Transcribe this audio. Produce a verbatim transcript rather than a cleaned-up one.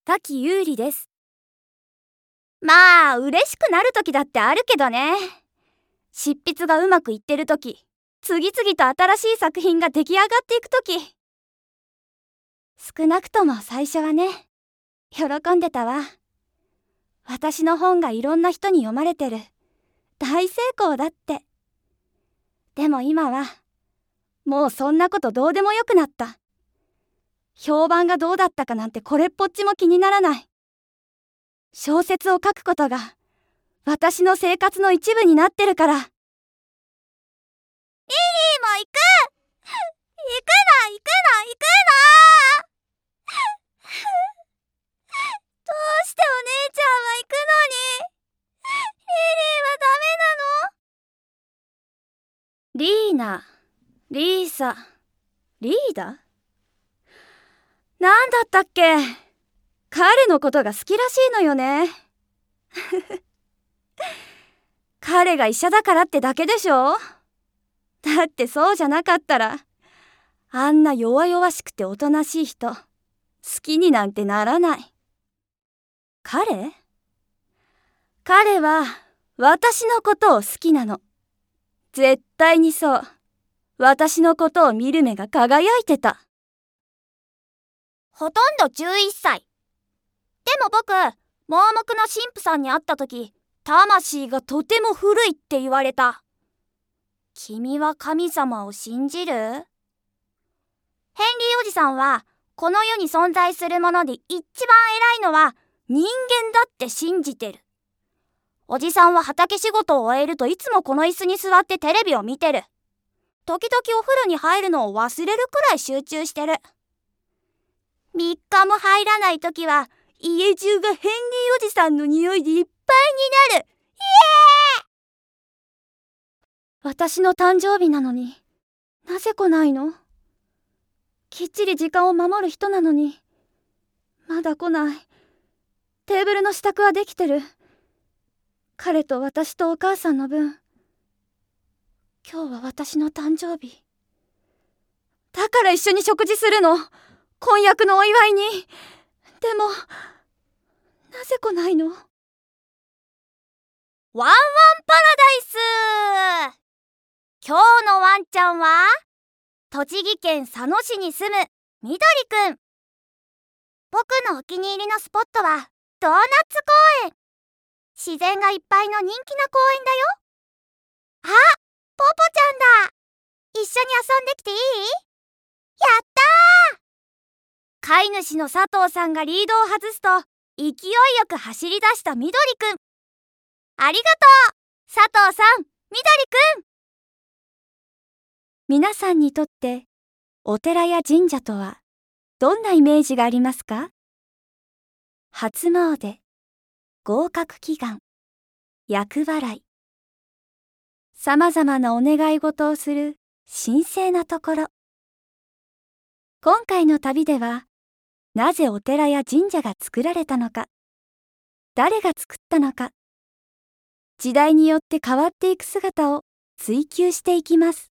滝優里です。まあ嬉しくなる時だってあるけどね。執筆がうまくいってる時、次々と新しい作品が出来上がっていく時、少なくとも最初はね、喜んでたわ。私の本がいろんな人に読まれてる、大成功だって。でも今はもうそんなことどうでもよくなった。評判がどうだったかなんてこれっぽっちも気にならない。小説を書くことが私の生活の一部になってるから。リリーも行く行くの行くの行くのどうしてお姉ちゃんは行くのに、リリーはダメなの？リーナ、リーサ、リーダ？なんだったっけ？彼のことが好きらしいのよね。彼が医者だからってだけでしょ？だってそうじゃなかったら、あんな弱々しくておとなしい人、好きになんてならない。彼？彼は私のことを好きなの。絶対にそう。私のことを見る目が輝いてた。ほとんどじゅういっさい。でも僕、盲目の神父さんに会った時、魂がとても古いって言われた。君は神様を信じる？ヘンリーおじさんは、この世に存在するもので一番偉いのは人間だって信じてる。おじさんは畑仕事を終えるといつもこの椅子に座ってテレビを見てる。時々お風呂に入るのを忘れるくらい集中してる。みっかも入らないときは家中がヘンリーおじさんの匂いでいっぱいになる。イエーイ！私の誕生日なのになぜ来ないの？きっちり時間を守る人なのにまだ来ない。テーブルの支度はできてる。彼と私とお母さんの分。今日は私の誕生日だから一緒に食事するの。婚約のお祝いに。でもなぜ来ないの？ワンワンパラダイス。今日のワンちゃんは栃木県佐野市に住むみどりくん。僕のお気に入りのスポットはドーナツ公園。自然がいっぱいの人気な公園だよ。あ、ポポちゃんだ。一緒に遊んできていい？やったー！飼い主の佐藤さんがリードを外すと勢いよく走り出したみどりくん。ありがとう佐藤さん、みどりくん。皆さんにとってお寺や神社とはどんなイメージがありますか？初詣、合格祈願、厄払い。さまざまなお願い事をする神聖なところ。今回の旅では、なぜお寺や神社が作られたのか、誰が作ったのか、時代によって変わっていく姿を追求していきます。